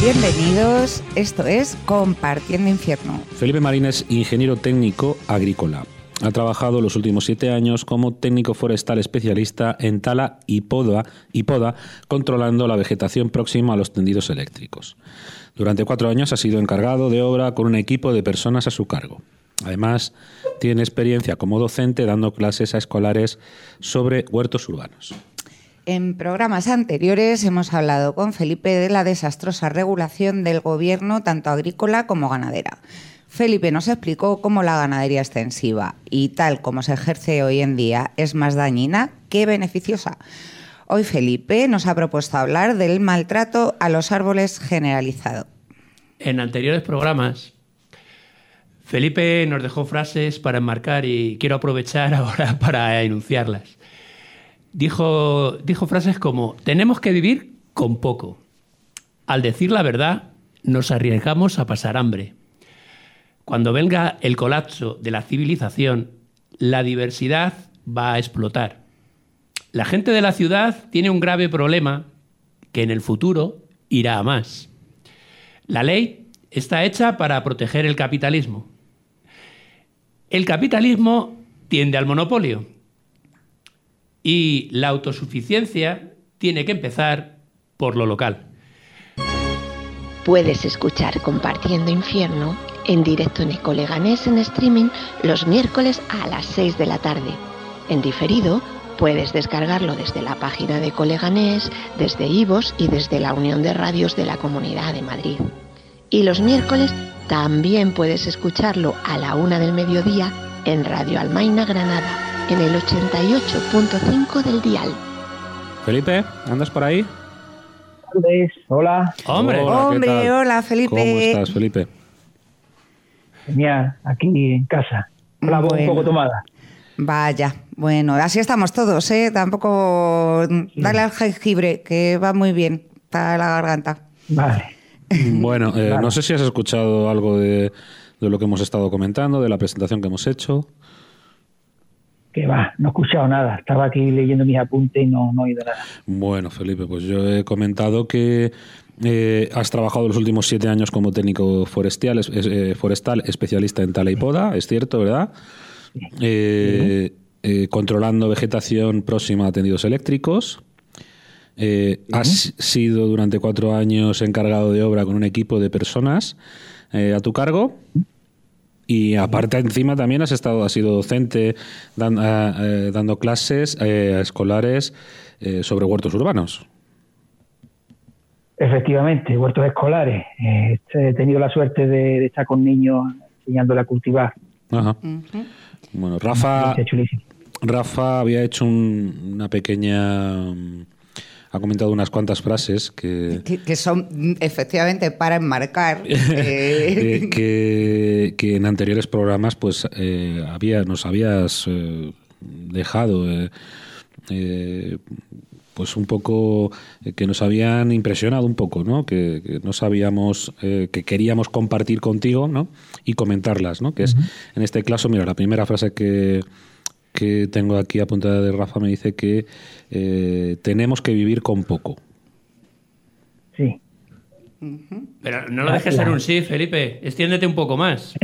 Bienvenidos, esto es Compartiendo Infierno. Felipe Marín es ingeniero técnico agrícola. Ha trabajado los últimos 7 años como técnico forestal especialista en tala y poda, controlando la vegetación próxima a los tendidos eléctricos. Durante 4 años ha sido encargado de obra con un equipo de personas a su cargo. Además, tiene experiencia como docente dando clases a escolares sobre huertos urbanos. En programas anteriores hemos hablado con Felipe de la desastrosa regulación del gobierno, tanto agrícola como ganadera. Felipe nos explicó cómo la ganadería extensiva y tal como se ejerce hoy en día es más dañina que beneficiosa. Hoy Felipe nos ha propuesto hablar del maltrato a los árboles generalizado. En anteriores programas, Felipe nos dejó frases para enmarcar y quiero aprovechar ahora para enunciarlas. Dijo frases como: tenemos que vivir con poco. Al decir la verdad, nos arriesgamos a pasar hambre. Cuando venga el colapso de la civilización, la diversidad va a explotar. La gente de la ciudad tiene un grave problema que en el futuro irá a más. La ley está hecha para proteger el capitalismo. El capitalismo tiende al monopolio. Y la autosuficiencia tiene que empezar por lo local. Puedes escuchar Compartiendo Infierno en directo en Ecoleganés en streaming los miércoles a las 6 de la tarde. En diferido, puedes descargarlo desde la página de Ecoleganés, desde iVoox y desde la Unión de Radios de la Comunidad de Madrid. Y los miércoles también puedes escucharlo a la 1 del mediodía en Radio Almaina Granada, en el 88.5 del dial. Felipe, ¿andas por ahí? Hola. ¡Hombre! Hola Felipe. ¿Cómo estás, Felipe? Genial, aquí en casa. La voz un poco tomada. Vaya, bueno, así estamos todos, ¿eh? Tampoco dale al jengibre, que va muy bien para la garganta. Vale. Bueno, Vale. no sé si has escuchado algo de lo que hemos estado comentando, de la presentación que hemos hecho. Que va, no he escuchado nada. Estaba aquí leyendo mis apuntes y no he oído nada. Bueno, Felipe, pues yo he comentado que has trabajado los últimos 7 años como técnico forestal especialista en tala y poda, es cierto, ¿verdad? Controlando vegetación próxima a tendidos eléctricos. Has sido durante 4 años encargado de obra con un equipo de personas a tu cargo. Y aparte, encima también has sido docente dando clases a escolares sobre huertos urbanos. Efectivamente, huertos escolares. He tenido la suerte de estar con niños enseñándole a cultivar. Ajá. Bueno, Rafa había hecho una pequeña... Ha comentado unas cuantas frases que son efectivamente para enmarcar. que en anteriores programas pues nos habías dejado pues un poco que nos habían impresionado un poco, ¿no? Que no sabíamos, que queríamos compartir contigo, ¿no? Y comentarlas, ¿no? Que es, en este caso, mira, la primera frase que tengo aquí apuntada de Rafa me dice que tenemos que vivir con poco. Sí. Pero no lo dejes en un sí, Felipe. Extiéndete un poco más.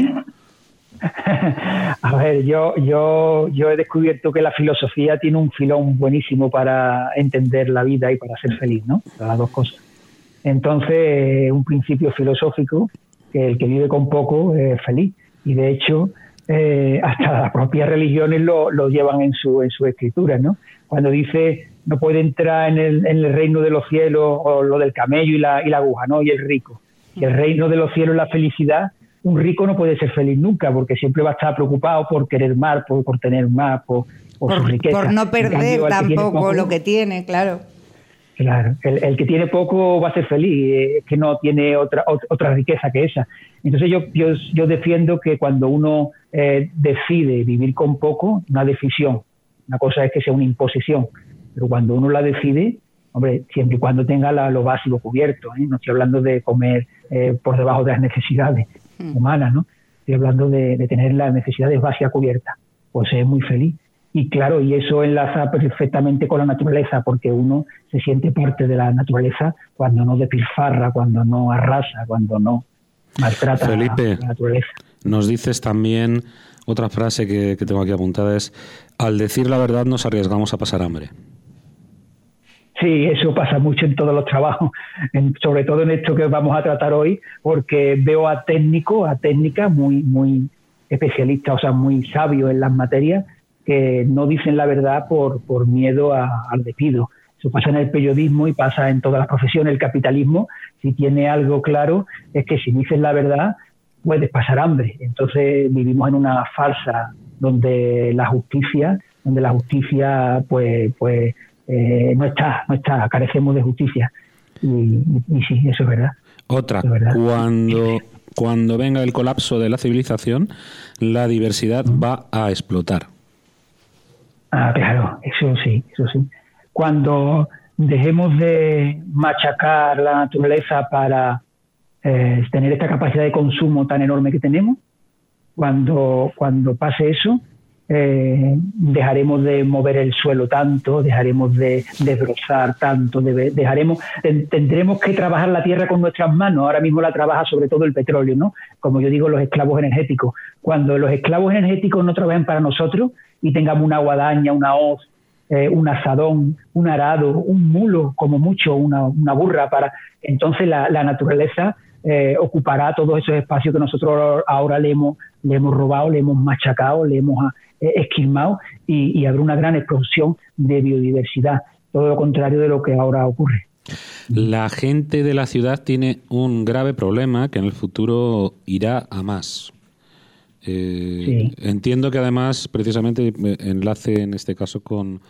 A ver, yo he descubierto que la filosofía tiene un filón buenísimo para entender la vida y para ser feliz, ¿no? Las dos cosas. Entonces, un principio filosófico que el que vive con poco es feliz. Y de hecho, hasta las propias religiones lo llevan en su escritura, ¿no? Cuando dice no puede entrar en el reino de los cielos, o lo del camello y la aguja, ¿no? Y el rico. Y el reino de los cielos es la felicidad. Un rico no puede ser feliz nunca, porque siempre va a estar preocupado por querer más, por tener más, por su riqueza. Por no perder tampoco lo que tiene, claro. Claro, el que tiene poco va a ser feliz, que no tiene otra riqueza que esa. Entonces yo defiendo que cuando uno decide vivir con poco, una decisión, una cosa es que sea una imposición, pero cuando uno la decide, hombre, siempre y cuando tenga lo básico cubierto, ¿eh? No estoy hablando de comer por debajo de las necesidades humanas, ¿no? Estoy hablando de tener las necesidades básicas cubiertas, pues es muy feliz. Y claro, y eso enlaza perfectamente con la naturaleza, porque uno se siente parte de la naturaleza cuando no despilfarra, cuando no arrasa, cuando no maltrata Felipe, la naturaleza. Nos dices también, otra frase que tengo aquí apuntada es: al decir la verdad nos arriesgamos a pasar hambre. Sí, eso pasa mucho en todos los trabajos, sobre todo en esto que vamos a tratar hoy, porque veo a técnicas muy especialistas, o sea, muy sabios en las materias, que no dicen la verdad por miedo al despido. Eso pasa en el periodismo y pasa en todas las profesiones. El capitalismo, si tiene algo claro, es que si dices la verdad puedes pasar hambre. Entonces vivimos en una farsa donde la justicia pues no está, carecemos de justicia. Y sí, eso es verdad. Otra, es verdad. Cuando venga el colapso de la civilización, la diversidad va a explotar. Ah, claro, eso sí. Cuando dejemos de machacar la naturaleza para tener esta capacidad de consumo tan enorme que tenemos, cuando pase eso, dejaremos de mover el suelo tanto, dejaremos de desbrozar tanto, tendremos que trabajar la tierra con nuestras manos. Ahora mismo la trabaja sobre todo el petróleo, ¿no? Como yo digo, los esclavos energéticos. Cuando los esclavos energéticos no trabajen para nosotros y tengamos una guadaña, una hoz, un asadón, un arado, un mulo, como mucho, una burra, entonces la naturaleza ocupará todos esos espacios que nosotros ahora le hemos robado, le hemos machacado, le hemos esquilmado, y habrá una gran explosión de biodiversidad, todo lo contrario de lo que ahora ocurre. La gente de la ciudad tiene un grave problema que en el futuro irá a más. Sí. Entiendo que además, precisamente, enlace en este caso con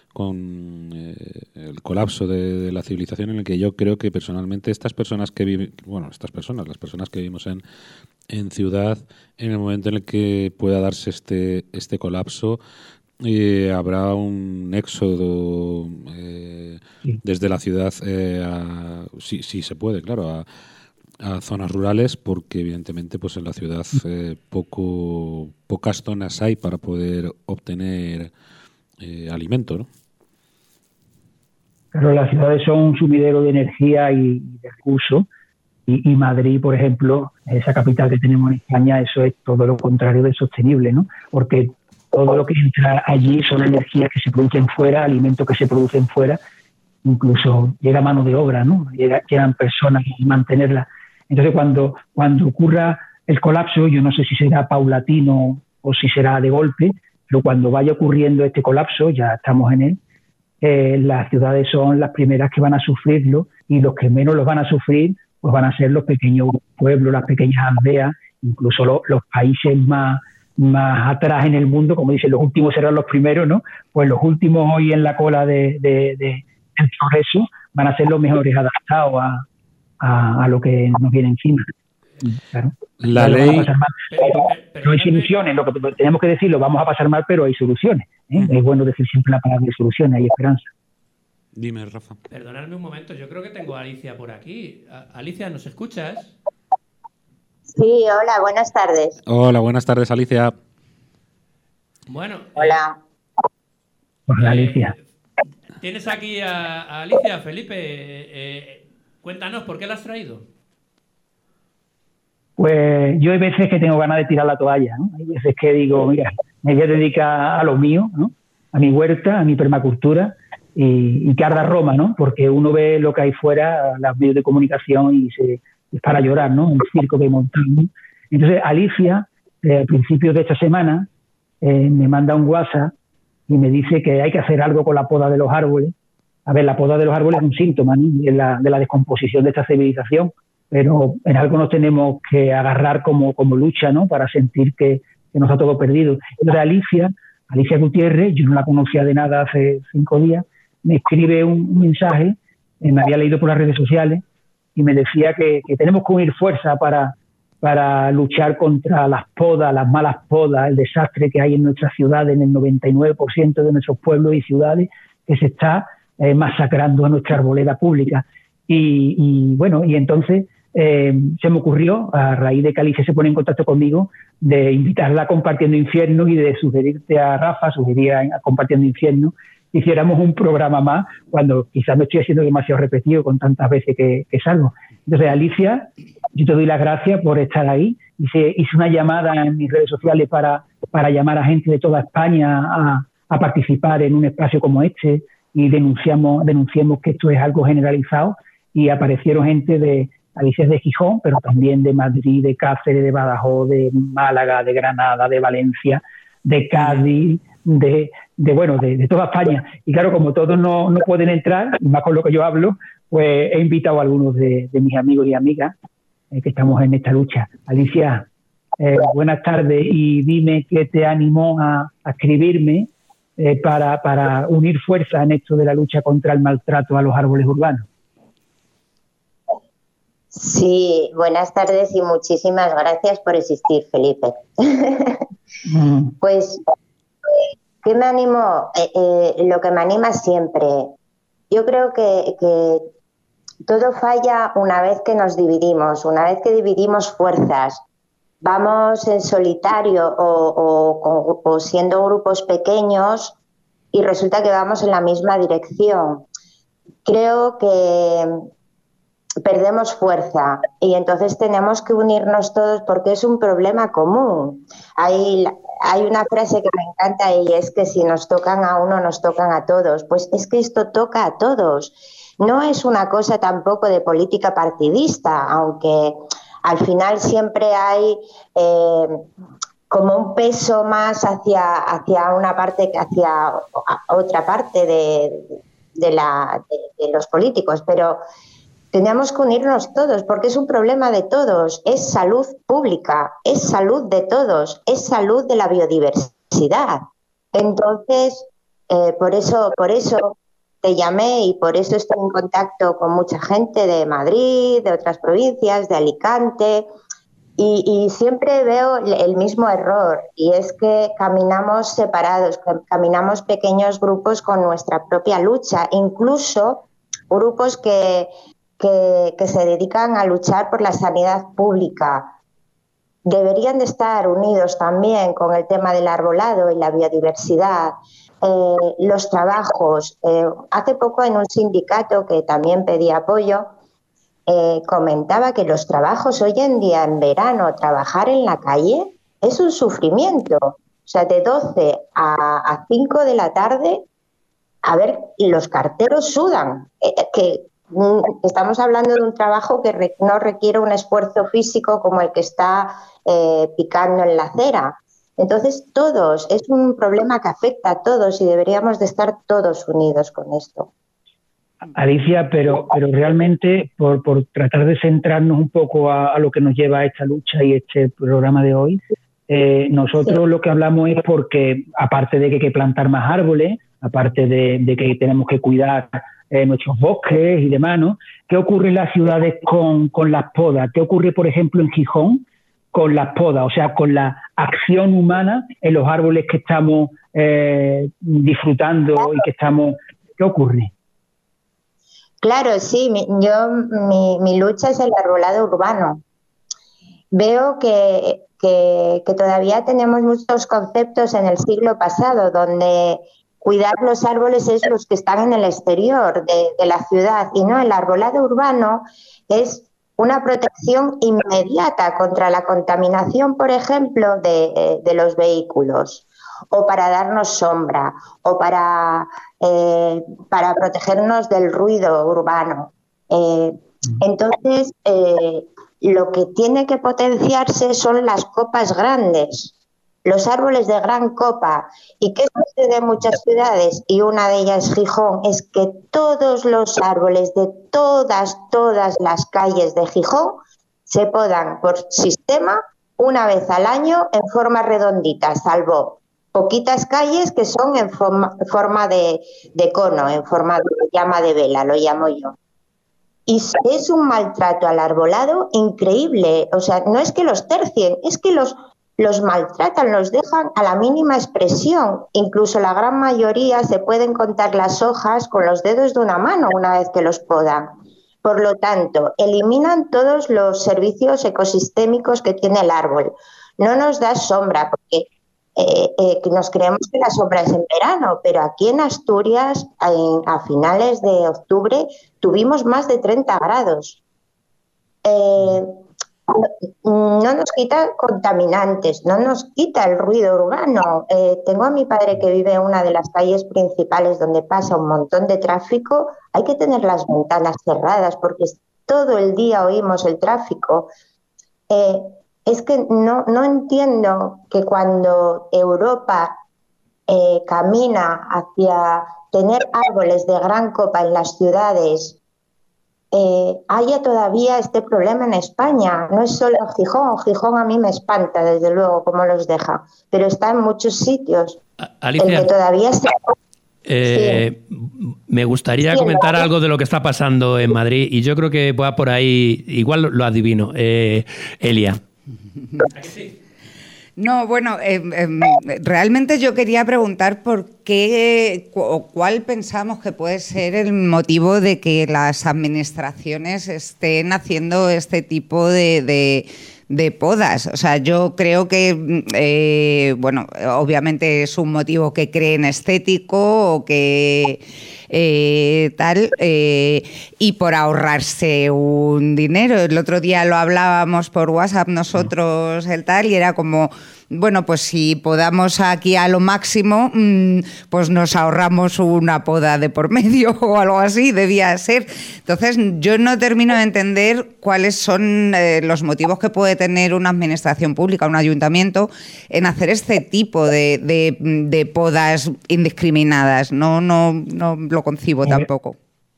el colapso de la civilización, en el que yo creo que personalmente las personas que vivimos en ciudad, en el momento en el que pueda darse este colapso, habrá un éxodo desde la ciudad, si se puede, claro, a zonas rurales, porque evidentemente pues en la ciudad pocas zonas hay para poder obtener alimento, ¿no? Claro, las ciudades son un sumidero de energía y de recursos, y Madrid, por ejemplo, esa capital que tenemos en España, eso es todo lo contrario de sostenible, ¿no? Porque todo lo que entra allí son energías que se producen fuera, alimentos que se producen fuera, incluso llega mano de obra, ¿no? Llegan personas y mantenerla. Entonces, cuando ocurra el colapso, yo no sé si será paulatino o si será de golpe, pero cuando vaya ocurriendo este colapso, ya estamos en él, las ciudades son las primeras que van a sufrirlo, y los que menos los van a sufrir pues van a ser los pequeños pueblos, las pequeñas aldeas, incluso los países más atrás en el mundo, como dicen, los últimos serán los primeros, ¿no? Pues los últimos hoy en la cola del progreso van a ser los mejores adaptados a lo que nos viene encima. Claro. La ley... Pero hay soluciones, lo que tenemos que decir, lo vamos a pasar mal, pero hay soluciones. Es bueno decir siempre la palabra de soluciones, hay esperanza. Dime, Rafa. Perdonadme un momento, yo creo que tengo a Alicia por aquí. Alicia, ¿nos escuchas? Sí, hola, buenas tardes. Hola, buenas tardes, Alicia. Bueno. Hola. Hola, Alicia. Tienes aquí a Alicia, Felipe. Cuéntanos, ¿por qué la has traído? Pues yo hay veces que tengo ganas de tirar la toalla, ¿no? Hay veces que digo, mira, me voy a dedicar a lo mío, ¿no? A mi huerta, a mi permacultura, y que arda Roma, ¿no? Porque uno ve lo que hay fuera, los medios de comunicación, y es para llorar, ¿no? El circo que montamos. Entonces, Alicia, a principios de esta semana, me manda un WhatsApp y me dice que hay que hacer algo con la poda de los árboles. A ver, la poda de los árboles es un síntoma, ¿no? de la descomposición de esta civilización, pero en algo nos tenemos que agarrar como lucha, ¿no? Para sentir que no está todo perdido. Entonces, Alicia Gutiérrez, yo no la conocía de nada hace 5 días, me escribe un mensaje, me había leído por las redes sociales, y me decía que tenemos que unir fuerza para luchar contra las podas, las malas podas, el desastre que hay en nuestras ciudades, en el 99% de nuestros pueblos y ciudades, que se está masacrando a nuestra arboleda pública. Y entonces se me ocurrió, a raíz de que Alicia se pone en contacto conmigo, de invitarla a Compartiendo Infierno y de sugerirte a Rafa, sugería a Compartiendo Infierno, hiciéramos un programa más, cuando quizás me estoy haciendo demasiado repetido con tantas veces que salgo. Entonces, Alicia, yo te doy las gracias por estar ahí. Hice una llamada en mis redes sociales para llamar a gente de toda España a participar en un espacio como este y denunciemos que esto es algo generalizado, y aparecieron gente de Alicia de Gijón, pero también de Madrid, de Cáceres, de Badajoz, de Málaga, de Granada, de Valencia, de Cádiz, de toda España. Y claro, como todos no pueden entrar, más con lo que yo hablo, pues he invitado a algunos de mis amigos y amigas que estamos en esta lucha. Alicia, buenas tardes, y dime qué te animó a escribirme para unir fuerzas en esto de la lucha contra el maltrato a los árboles urbanos. Sí, buenas tardes y muchísimas gracias por existir, Felipe. Pues, ¿qué me animó? Lo que me anima siempre. Yo creo que todo falla una vez que nos dividimos, una vez que dividimos fuerzas. Vamos en solitario o siendo grupos pequeños y resulta que vamos en la misma dirección. Creo que perdemos fuerza y entonces tenemos que unirnos todos porque es un problema común. Hay una frase que me encanta y es que si nos tocan a uno, nos tocan a todos. Pues es que esto toca a todos. No es una cosa tampoco de política partidista, aunque al final siempre hay como un peso más hacia una parte que hacia otra parte de los políticos, pero tenemos que unirnos todos porque es un problema de todos, es salud pública, es salud de todos, es salud de la biodiversidad. Entonces, por eso te llamé y por eso estoy en contacto con mucha gente de Madrid, de otras provincias, de Alicante, y siempre veo el mismo error, y es que caminamos separados, caminamos pequeños grupos con nuestra propia lucha, incluso grupos que se dedican a luchar por la sanidad pública. Deberían de estar unidos también con el tema del arbolado y la biodiversidad. Los trabajos. Hace poco en un sindicato que también pedía apoyo, comentaba que los trabajos hoy en día en verano, trabajar en la calle es un sufrimiento. O sea, de 12 a 5 de la tarde, a ver, los carteros sudan. Estamos hablando de un trabajo que no requiere un esfuerzo físico como el que está picando en la acera. Entonces, es un problema que afecta a todos y deberíamos de estar todos unidos con esto. Alicia, pero realmente, por tratar de centrarnos un poco a lo que nos lleva a esta lucha y este programa de hoy, nosotros lo que hablamos es porque, aparte de que hay que plantar más árboles, aparte de que tenemos que cuidar nuestros bosques y demás, ¿no? ¿Qué ocurre en las ciudades con las podas? ¿Qué ocurre, por ejemplo, en Gijón con las podas? O sea, con la acción humana en los árboles que estamos disfrutando y que estamos... ¿Qué ocurre? Claro, sí. Mi lucha es el arbolado urbano. Veo que todavía tenemos muchos conceptos en el siglo pasado donde cuidar los árboles es los que están en el exterior de la ciudad, y no, el arbolado urbano es una protección inmediata contra la contaminación, por ejemplo, de los vehículos, o para darnos sombra, o para protegernos del ruido urbano. Entonces, lo que tiene que potenciarse son las copas grandes, los árboles de gran copa. ¿Y qué sucede en muchas ciudades? Y una de ellas es Gijón, es que todos los árboles de todas las calles de Gijón se podan por sistema una vez al año en forma redondita, salvo poquitas calles que son en forma de cono, en forma de llama de vela, lo llamo yo. Y es un maltrato al arbolado increíble. O sea, no es que los tercien, es que los maltratan, los dejan a la mínima expresión. Incluso la gran mayoría se pueden contar las hojas con los dedos de una mano una vez que los podan. Por lo tanto, eliminan todos los servicios ecosistémicos que tiene el árbol. No nos da sombra, porque nos creemos que la sombra es en verano, pero aquí en Asturias, a finales de octubre, tuvimos más de 30 grados. No nos quita contaminantes, no nos quita el ruido urbano. Tengo a mi padre que vive en una de las calles principales donde pasa un montón de tráfico. Hay que tener las ventanas cerradas porque todo el día oímos el tráfico. Es que no entiendo que cuando Europa camina hacia tener árboles de gran copa en las ciudades, haya todavía este problema en España. No es solo Gijón. Gijón a mí me espanta, desde luego, cómo los deja, pero está en muchos sitios. Alicia, el que todavía está... Sí. Me gustaría comentar algo de lo que está pasando en Madrid y yo creo que va por ahí, igual lo adivino. Elia. No, bueno, realmente yo quería preguntar por qué o cuál pensamos que puede ser el motivo de que las administraciones estén haciendo este tipo de podas. O sea, yo creo que, bueno, obviamente es un motivo que creen estético o que tal, y por ahorrarse un dinero. El otro día lo hablábamos por WhatsApp nosotros, el tal, y era como... Bueno, pues si podamos aquí a lo máximo, pues nos ahorramos una poda de por medio o algo así, debía ser. Entonces, yo no termino de entender cuáles son los motivos que puede tener una administración pública, un ayuntamiento, en hacer este tipo de podas indiscriminadas. No lo concibo tampoco.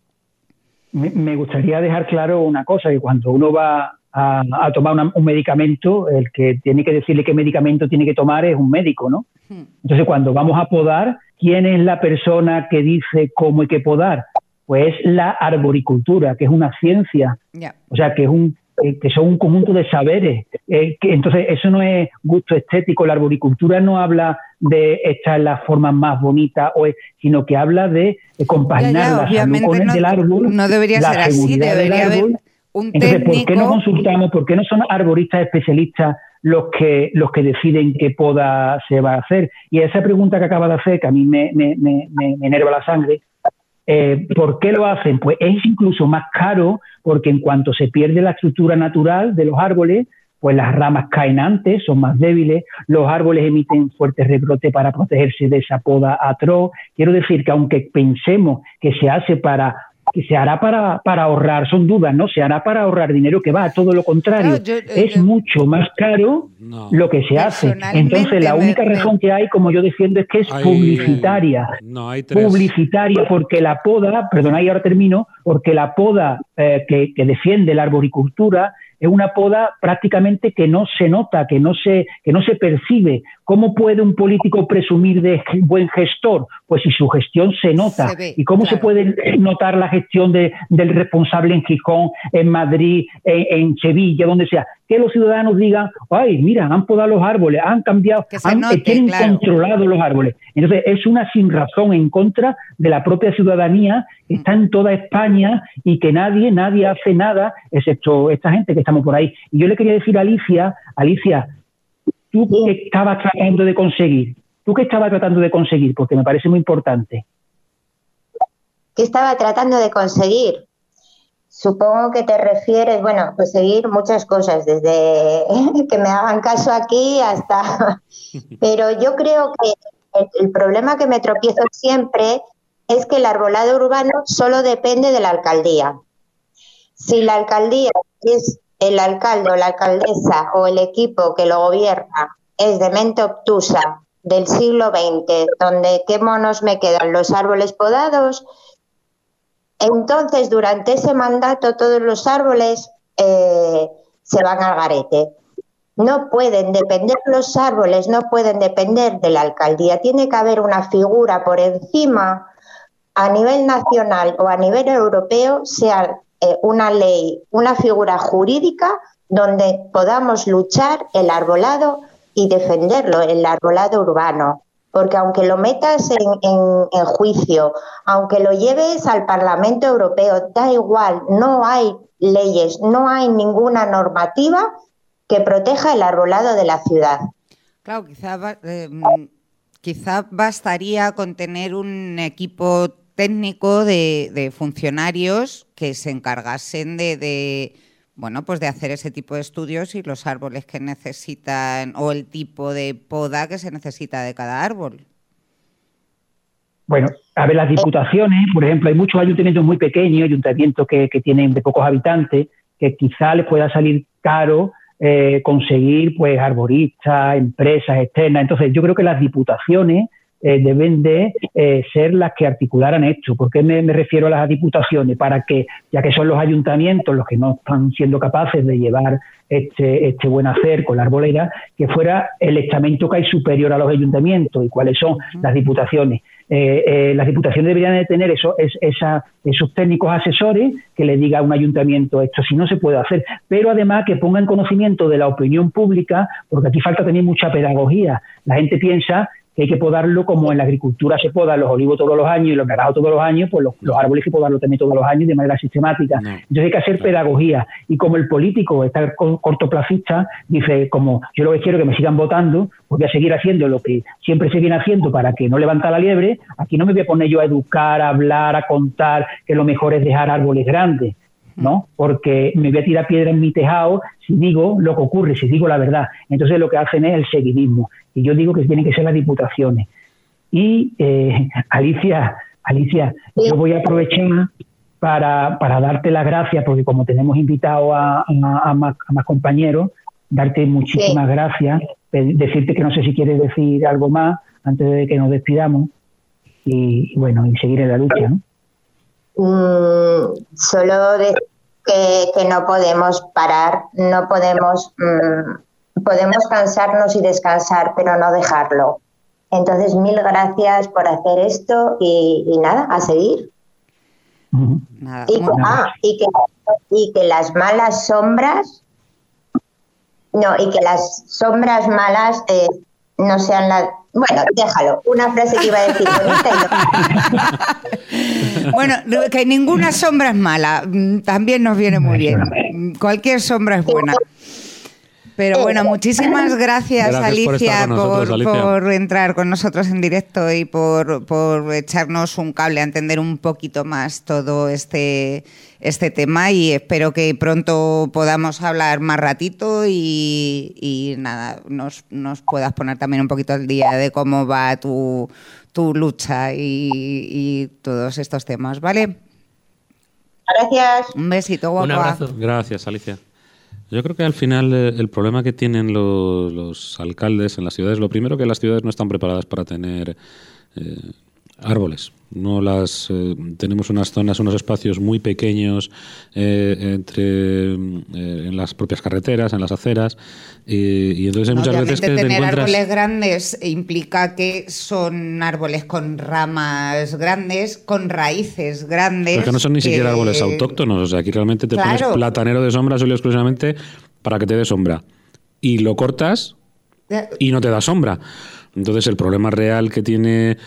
Me gustaría dejar claro una cosa, que cuando uno va a tomar un medicamento, el que tiene que decirle qué medicamento tiene que tomar es un médico, ¿no? Entonces, cuando vamos a podar, ¿quién es la persona que dice cómo hay que podar? Pues la arboricultura, que es una ciencia, o sea, que son un conjunto de saberes. Entonces, eso no es gusto estético. La arboricultura no habla de esta es la forma más bonita, sino que habla de compaginar la salud con el del árbol, no debería ser así, debería haber un técnico. Entonces, ¿por qué no consultamos? ¿Por qué no son arboristas especialistas los que deciden qué poda se va a hacer? Y esa pregunta que acaba de hacer, que a mí me enerva la sangre, ¿por qué lo hacen? Pues es incluso más caro, porque en cuanto se pierde la estructura natural de los árboles, pues las ramas caen antes, son más débiles, los árboles emiten fuertes rebrotes para protegerse de esa poda atroz. Quiero decir que aunque pensemos que se hará para ahorrar, son dudas, ¿no? Se hará para ahorrar dinero, que va a todo lo contrario. Es mucho más caro lo que se hace. Entonces, la única razón que hay, como yo defiendo, es que es publicitaria. Publicitaria, porque la poda, perdona, y ahora termino, porque la poda que defiende la arboricultura es una poda prácticamente que no se nota, que no se percibe. ¿Cómo puede un político presumir de buen gestor? Pues si su gestión se nota. ¿Y cómo se puede notar la gestión del responsable en Gijón, en Madrid, en Sevilla, donde sea? Que los ciudadanos digan, ay, mira, han podado los árboles, han cambiado, tienen controlado los árboles. Entonces, es una sinrazón en contra de la propia ciudadanía que está en toda España y que nadie hace nada, excepto esta gente que estamos por ahí. Y yo le quería decir a Alicia, ¿tú qué estabas tratando de conseguir? Porque me parece muy importante. ¿Qué estaba tratando de conseguir? Supongo que te refieres, bueno, conseguir muchas cosas, desde que me hagan caso aquí hasta... Pero yo creo que el problema que me tropiezo siempre es que el arbolado urbano solo depende de la alcaldía. Si la alcaldía es el alcalde o la alcaldesa o el equipo que lo gobierna es de mente obtusa del siglo XX, donde qué monos me quedan los árboles podados, entonces durante ese mandato todos los árboles se van al garete. No pueden depender los árboles, no pueden depender de la alcaldía. Tiene que haber una figura por encima a nivel nacional o a nivel europeo, sea una ley, una figura jurídica donde podamos luchar el arbolado y defenderlo, el arbolado urbano. porque aunque lo metas en juicio, aunque lo lleves al Parlamento Europeo, da igual, no hay leyes, no hay ninguna normativa que proteja el arbolado de la ciudad. Claro, quizá bastaría con tener un equipo técnico de funcionarios que se encargasen de hacer ese tipo de estudios y los árboles que necesitan o el tipo de poda que se necesita de cada árbol. Bueno, a ver, las diputaciones, por ejemplo, hay muchos ayuntamientos muy pequeños, ayuntamientos que tienen de pocos habitantes, que quizá les pueda salir caro conseguir pues arboristas, empresas externas. Entonces, yo creo que las diputaciones deben de ser las que articularan esto. ¿Por qué me refiero a las diputaciones? Para que, ya que son los ayuntamientos los que no están siendo capaces de llevar este buen hacer con la arbolera, que fuera el estamento que hay superior a los ayuntamientos. ¿Y cuáles son? Las diputaciones. Las diputaciones deberían de tener esos técnicos asesores que le diga a un ayuntamiento esto si no se puede hacer, pero además que ponga en conocimiento de la opinión pública, porque aquí falta también mucha pedagogía. La gente piensa que hay que podarlo como en la agricultura se podan los olivos todos los años y los naranjos todos los años, pues los árboles hay que podarlos también todos los años de manera sistemática. No. Entonces hay que hacer pedagogía. Y como el político está cortoplacista, dice, como yo lo que quiero es que me sigan votando, pues voy a seguir haciendo lo que siempre se viene haciendo para que no levanta la liebre. Aquí no me voy a poner yo a educar, a hablar, a contar que lo mejor es dejar árboles grandes, ¿no? Porque me voy a tirar piedra en mi tejado si digo lo que ocurre, si digo la verdad. Entonces lo que hacen es el seguidismo. Y yo digo que tienen que ser las diputaciones. Y Alicia, yo voy a aprovechar para darte las gracias, porque como tenemos invitado a más compañeros, darte muchísimas gracias, decirte que no sé si quieres decir algo más antes de que nos despidamos y bueno, y seguir en la lucha, ¿no? Solo decir que no podemos parar, no podemos cansarnos y descansar, pero no dejarlo. Entonces, mil gracias por hacer esto y nada, a seguir. Nada, y que las malas sombras, y que las sombras malas no sean las... Bueno, déjalo. Una frase que iba a decir bonita Bueno, que ninguna sombra es mala. También nos viene muy bien. Cualquier sombra es buena. Pero bueno, muchísimas gracias Alicia, por entrar con nosotros en directo y por echarnos un cable a entender un poquito más todo este tema, y espero que pronto podamos hablar más ratito y nada, nos puedas poner también un poquito al día de cómo va tu lucha y todos estos temas, ¿vale? Gracias. Un besito, guapa. Un abrazo. Gracias, Alicia. Yo creo que al final el problema que tienen los alcaldes en las ciudades, lo primero, que las ciudades no están preparadas para tener árboles. No tenemos unas zonas, unos espacios muy pequeños en las propias carreteras, en las aceras, y entonces hay muchas veces que te tener encuentras... árboles grandes implica que son árboles con ramas grandes, con raíces grandes. Pero que no son ni siquiera árboles autóctonos, o sea, aquí realmente te pones platanero de sombra solo y exclusivamente para que te dé sombra. Y lo cortas y no te da sombra. Entonces el problema real que tiene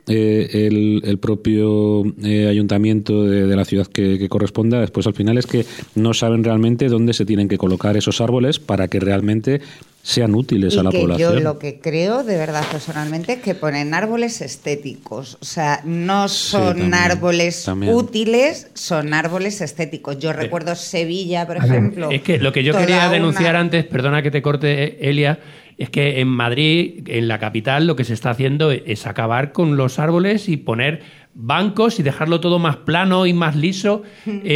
el propio ayuntamiento de la ciudad que corresponda después al final es que no saben realmente dónde se tienen que colocar esos árboles para que realmente sean útiles a la población. Yo lo que creo, de verdad, personalmente, es que ponen árboles estéticos. O sea, no son árboles útiles, son árboles estéticos. Yo recuerdo Sevilla, por ejemplo. Es que lo que yo quería denunciar antes, perdona que te corte, Elia, es que en Madrid, en la capital, lo que se está haciendo es acabar con los árboles y poner bancos y dejarlo todo más plano y más liso.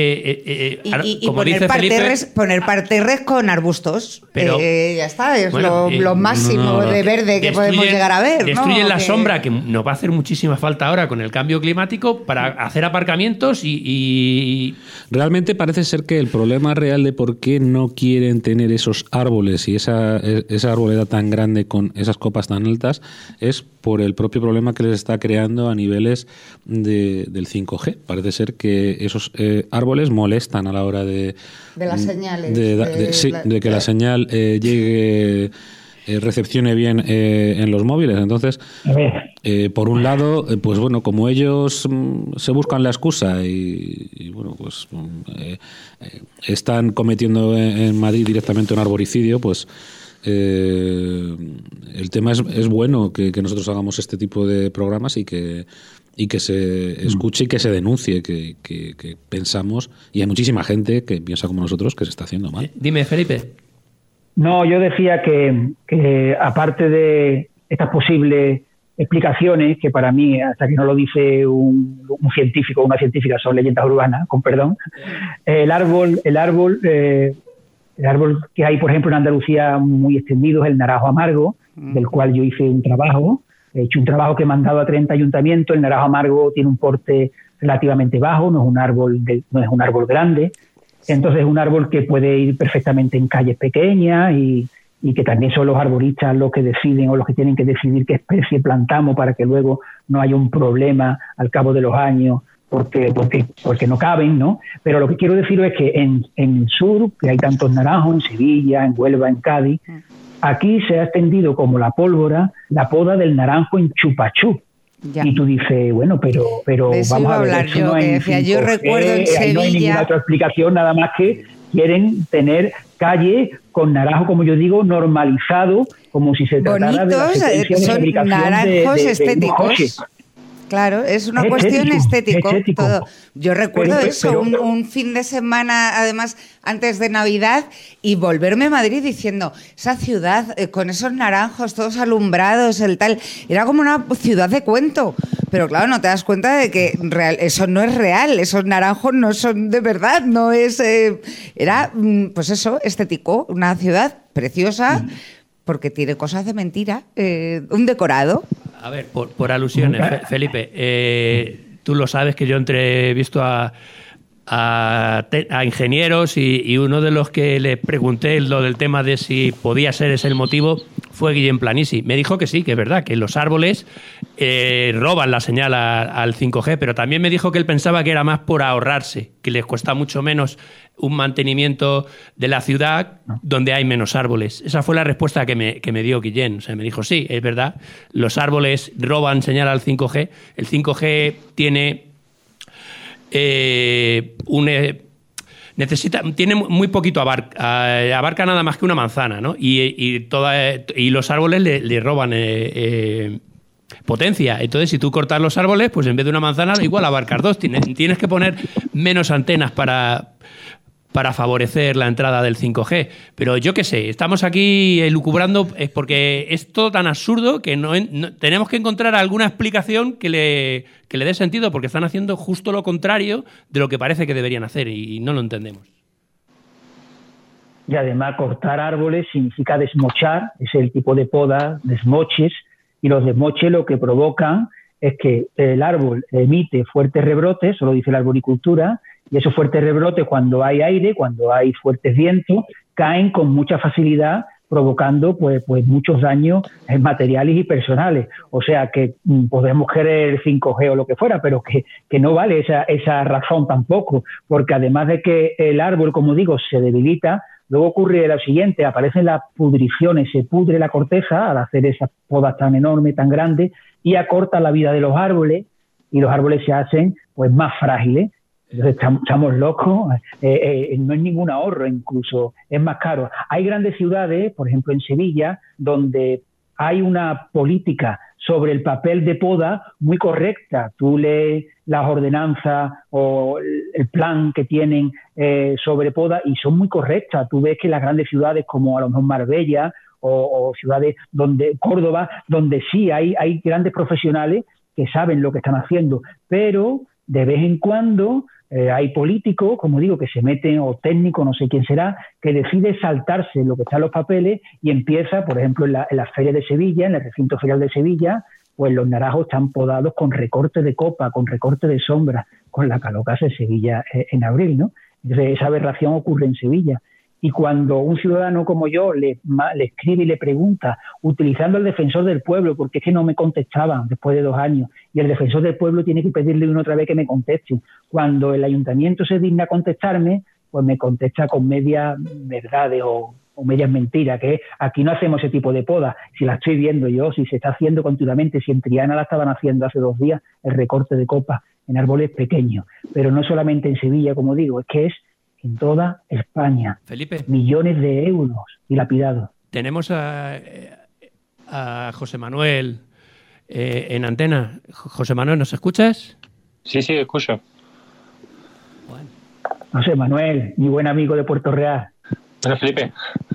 Y como poner dice Felipe, poner parterres con arbustos. Pero, ya está, es lo máximo de verde que podemos llegar a ver. Destruyen la sombra, que nos va a hacer muchísima falta ahora con el cambio climático, para hacer aparcamientos y... Realmente parece ser que el problema real de por qué no quieren tener esos árboles y esa arboleda tan grande con esas copas tan altas es por el propio problema que les está creando a niveles del 5G. Parece ser que esos árboles molestan a la hora de las señales. de que la señal llegue recepcione bien en los móviles. Entonces, por un lado, pues bueno, como ellos se buscan la excusa y bueno, pues están cometiendo en Madrid directamente un arboricidio, pues el tema es bueno que nosotros hagamos este tipo de programas y que se escuche y que se denuncie, que pensamos, y hay muchísima gente que piensa como nosotros que se está haciendo mal. Dime, Felipe. No, yo decía que aparte de estas posibles explicaciones, que para mí, hasta que no lo dice un científico o una científica, son leyendas urbanas, con perdón, el árbol que hay, por ejemplo, en Andalucía muy extendido es el naranjo amargo, del cual yo hice un trabajo. He hecho un trabajo que he mandado a 30 ayuntamientos. El naranjo amargo tiene un porte relativamente bajo, no es un árbol grande. Entonces es un árbol que puede ir perfectamente en calles pequeñas y que también son los arboristas los que deciden o los que tienen que decidir qué especie plantamos para que luego no haya un problema al cabo de los años porque no caben, ¿no? Pero lo que quiero decir es que en el sur, que hay tantos naranjos, en Sevilla, en Huelva, en Cádiz, aquí se ha extendido como la pólvora la poda del naranjo en chupachú. Ya. Y tú dices, bueno, pero vamos a ver, eso yo, no que decía, yo recuerdo en Sevilla... No hay ninguna otra explicación, nada más que quieren tener calle con naranjo, como yo digo, normalizado, como si se tratara de la secuencia de fabricación naranjos de estéticos. Claro, es una cuestión estético. Todo. Yo recuerdo un fin de semana, además, antes de Navidad, y volverme a Madrid diciendo, esa ciudad con esos naranjos todos alumbrados, el tal, era como una ciudad de cuento. Pero claro, no te das cuenta de que eso no es real, esos naranjos no son de verdad, no es... era, pues eso, estético, una ciudad preciosa, porque tiene cosas de mentira, un decorado. A ver, por alusiones, Felipe, tú lo sabes que yo entrevisto a ingenieros y uno de los que le pregunté lo del tema de si podía ser ese el motivo fue Guillem Planisi. Me dijo que sí, que es verdad, que los árboles roban la señal al 5G, pero también me dijo que él pensaba que era más por ahorrarse, que les cuesta mucho menos un mantenimiento de la ciudad donde hay menos árboles. Esa fue la respuesta que me dio Guillem. O sea, me dijo, sí, es verdad, los árboles roban señal al 5G. El 5G tiene... tiene muy poquito abarca nada más que una manzana, ¿no? Y los árboles le roban potencia. Entonces, si tú cortas los árboles, pues en vez de una manzana, igual abarcas dos. Tienes que poner menos antenas para favorecer la entrada del 5G. Pero yo qué sé, estamos aquí elucubrando porque es todo tan absurdo que no tenemos que encontrar alguna explicación que le dé sentido, porque están haciendo justo lo contrario de lo que parece que deberían hacer y no lo entendemos. Y además cortar árboles significa desmochar, es el tipo de poda, desmoches, y los desmoches lo que provocan es que el árbol emite fuertes rebrotes, eso lo dice la arboricultura, y esos fuertes rebrotes, cuando hay aire, cuando hay fuertes vientos, caen con mucha facilidad, provocando pues muchos daños materiales y personales. O sea que podemos querer 5G o lo que fuera, pero que no vale esa razón tampoco, porque además de que el árbol, como digo, se debilita, luego ocurre lo siguiente, aparecen las pudriciones, se pudre la corteza al hacer esas podas tan enormes, tan grandes, y acorta la vida de los árboles, y los árboles se hacen pues más frágiles. Entonces estamos locos, no es ningún ahorro, incluso es más caro. Hay grandes ciudades, por ejemplo en Sevilla, donde hay una política sobre el papel de poda muy correcta. Tú lees las ordenanzas o el plan que tienen sobre poda y son muy correctas. Tú ves que las grandes ciudades como a lo mejor Marbella o ciudades donde Córdoba, donde sí hay grandes profesionales que saben lo que están haciendo, pero de vez en cuando hay políticos, como digo, que se meten, o técnicos, no sé quién será, que decide saltarse lo que está en los papeles y empieza, por ejemplo, en la feria de Sevilla, en el recinto ferial de Sevilla, pues los naranjos están podados con recorte de copa, con recorte de sombra, con la calocasa de Sevilla en abril, ¿no? Entonces esa aberración ocurre en Sevilla. Y cuando un ciudadano como yo le escribe y le pregunta, utilizando el defensor del pueblo, porque es que no me contestaban después de 2 años, y el defensor del pueblo tiene que pedirle una otra vez que me conteste. Cuando el ayuntamiento se digna a contestarme, pues me contesta con media verdades o o medias mentiras, que aquí no hacemos ese tipo de poda. Si la estoy viendo yo, si se está haciendo continuamente, si en Triana la estaban haciendo hace 2 días, el recorte de copas en árboles pequeños. Pero no solamente en Sevilla, como digo, es que es en toda España. Felipe. Millones de euros dilapidados. Tenemos a José Manuel en antena. José Manuel, ¿nos escuchas? Sí, escucho. Bueno. José Manuel, mi buen amigo de Puerto Real. Bueno, Felipe.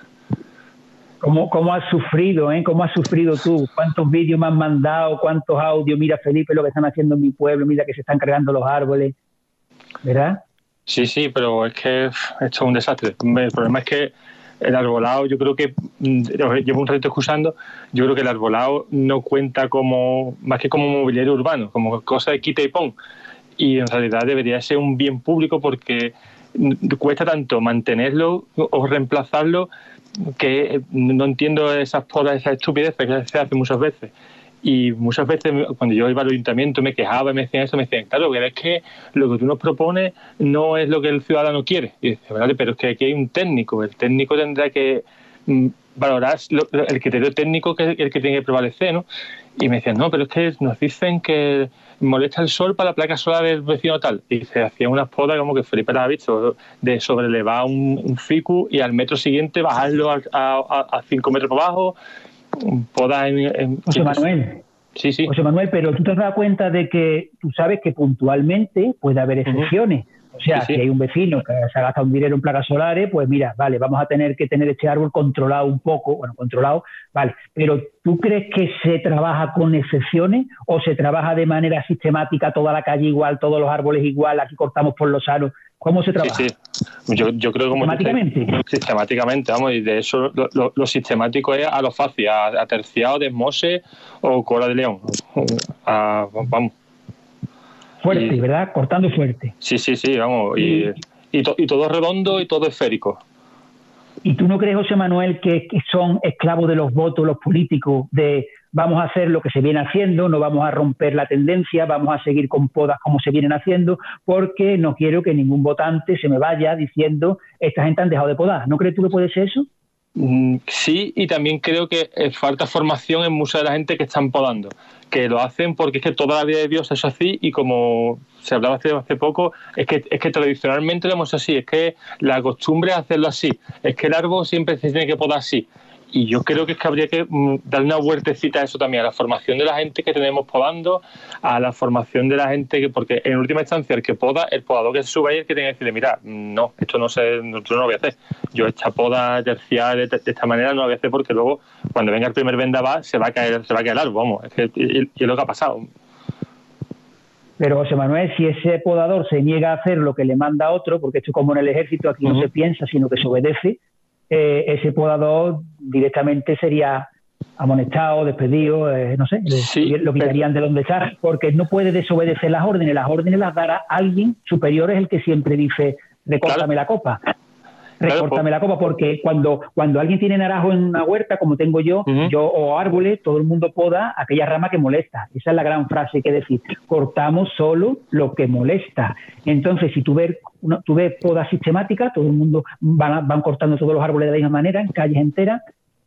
¿Cómo has sufrido, ¿Cómo has sufrido tú? ¿Cuántos vídeos me han mandado? ¿Cuántos audios? Mira, Felipe, lo que están haciendo en mi pueblo. Mira que se están cargando los árboles. ¿Verdad? Sí, pero es que esto es un desastre. El problema es que el arbolado, yo creo que, llevo un ratito escuchando, yo creo que el arbolado no cuenta más que como mobiliario urbano, como cosa de quita y pon. Y en realidad debería ser un bien público porque cuesta tanto mantenerlo o reemplazarlo que no entiendo esas podas, esas estupideces que se hacen muchas veces. Y muchas veces cuando yo iba al ayuntamiento me quejaba y me decían eso, me decían, claro, es que lo que tú nos propones no es lo que el ciudadano quiere. Y dice, vale, pero es que aquí hay un técnico, el técnico tendrá que valorar el criterio técnico que es el que tiene que prevalecer, ¿no? Y me decían, no, pero es que nos dicen que molesta el sol para la placa solar del vecino tal. Y se hacían unas podas como que Felipe las ha visto, de sobrelevar un ficu y al metro siguiente bajarlo a 5 metros por abajo. Podas José Manuel. Sí. José Manuel, pero tú te has dado cuenta de que tú sabes que puntualmente puede haber excepciones. O sea, Sí. si hay un vecino que se ha gastado un dinero en placas solares, pues mira, vale, vamos a tener que tener este árbol controlado un poco, controlado, vale, pero ¿tú crees que se trabaja con excepciones o se trabaja de manera sistemática toda la calle igual, todos los árboles igual, aquí cortamos por los aros? ¿Cómo se trabaja? Sí. Yo creo que sistemáticamente, vamos, y de eso lo sistemático es a lo fácil, a terciado de mose o cola de león. Vamos. Fuerte, ¿verdad? Cortando fuerte. Sí, vamos. Y todo redondo y todo esférico. ¿Y tú no crees, José Manuel, que son esclavos de los votos los políticos de vamos a hacer lo que se viene haciendo, no vamos a romper la tendencia, vamos a seguir con podas como se vienen haciendo, porque no quiero que ningún votante se me vaya diciendo esta gente han dejado de podar? ¿No crees tú que puede ser eso? Sí, y también creo que falta formación en mucha de la gente que están podando, que lo hacen porque es que toda la vida de Dios es así, y como se hablaba hace poco, es que tradicionalmente lo hemos hecho así, es que la costumbre es hacerlo así, es que el árbol siempre se tiene que podar así. Y yo creo que es que habría que dar una vueltecita a eso también, a la formación de la gente que tenemos podando, a la formación de la gente porque en última instancia el que poda, el podador que se sube ahí, el que tiene que decirle, mira, no, esto no lo voy a hacer. Yo esta poda tercial de esta manera no la voy a hacer porque luego cuando venga el primer vendaval se va a caer el árbol, vamos, es lo que ha pasado. Pero José Manuel, si ese podador se niega a hacer lo que le manda otro, porque esto es como en el ejército, aquí no se piensa, sino que se obedece, ese podador directamente sería amonestado, despedido, no sé, lo quitarían de donde está, porque no puede desobedecer las órdenes las dará alguien superior, es el que siempre dice, recórtame la copa. Recórtame la copa, porque cuando alguien tiene naranjo en una huerta, como tengo yo, o árboles, todo el mundo poda aquella rama que molesta. Esa es la gran frase que decir, cortamos solo lo que molesta. Entonces, si tú ves poda sistemática, todo el mundo van cortando todos los árboles de la misma manera, en calles enteras.